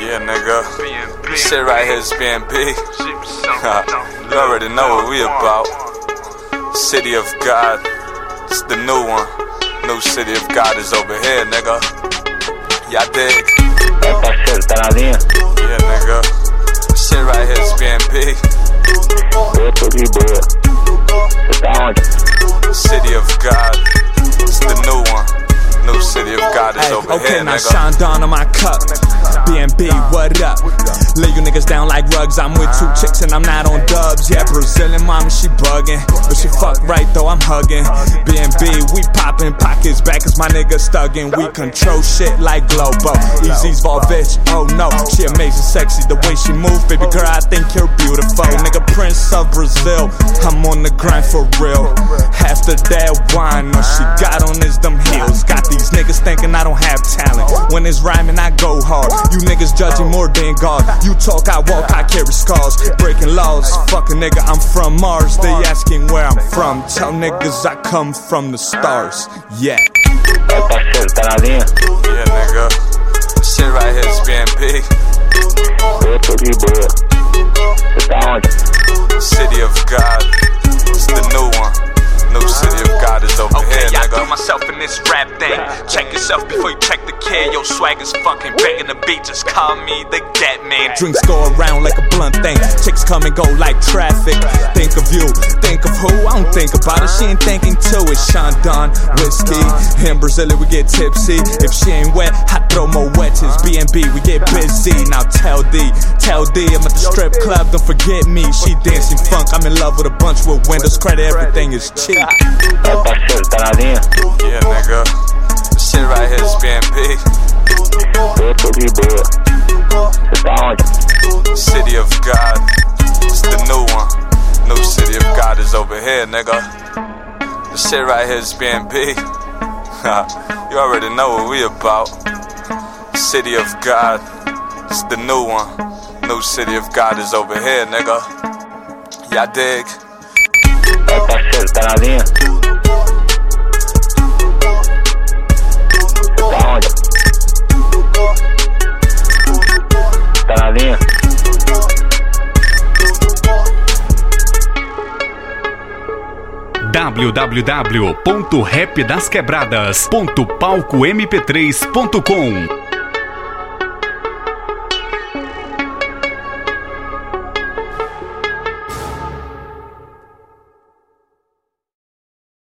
Yeah, nigga. Shit right here is BNB. You already know what we about. City of God. It's the new one. New City of God is over here, nigga. Y'all dig? Parceiro, tá na linha? Yeah, nigga. Shit right here is BNB. Eu tô de boa. Você tá onde? City of God. It's the new one. New City of God is over okay, here, now nigga. Sean Don on my cup. BNB, what up? Lay you niggas down like rugs. I'm with two chicks and I'm not on dubs. Yeah, Brazilian mama, she bugging, but she fuck right though, I'm hugging. BNB, we popping pockets back cause my niggas thuggin'. We control shit like Globo. Easy's Volvich, oh no, she amazing, sexy the way she move. Baby girl, I think you're beautiful. Nigga, Prince of Brazil, I'm on the grind for real. After that wine, all she got on is them heels. Got these niggas thinking I don't have talent. When it's rhyming, I go hard. You niggas judging more than God. You talk, I walk, I carry scars. Breaking laws, fuck a nigga, I'm from Mars. They asking where I'm from. Tell niggas I come from the stars. Yeah. Parceiro, tá na linha? Yeah, nigga. Shit right here is BNB. Eu tô de boa. Você tá onde? City of God. It's the new one. New City of God is over here, I nigga. threw myself in this rap thing. Check yourself before you check the kid. Yo, swag is fucking banging the beat. Just call me the Get Man. Drinks go around like a blunt thing. Chicks come and go like traffic. Think of you, think of who? I don't think about it. She ain't thinking too. It's Sean Don, whiskey. In Brazil, we get tipsy. If she ain't wet, I throw more wedges. BNB, we get busy. Now tell D, I'm at the strip club. Don't forget me. She dancing funk. I'm in love with a bunch with windows. Credit, everything is cheap. Parceiro, tá na linha? Yeah, nigga. Shit right here is BNB. Eu tô de boa. Você tá onde? City of God. It's the new one. New City of God is over here, nigga. The shit right here is BNB. You already know what we about. City of God. It's the new one. New City of God is over here, nigga. Y'all dig? Parceiro, tá na linha? Você tá onde? Tá na linha? www.rapdasquebradas.palcomp3.com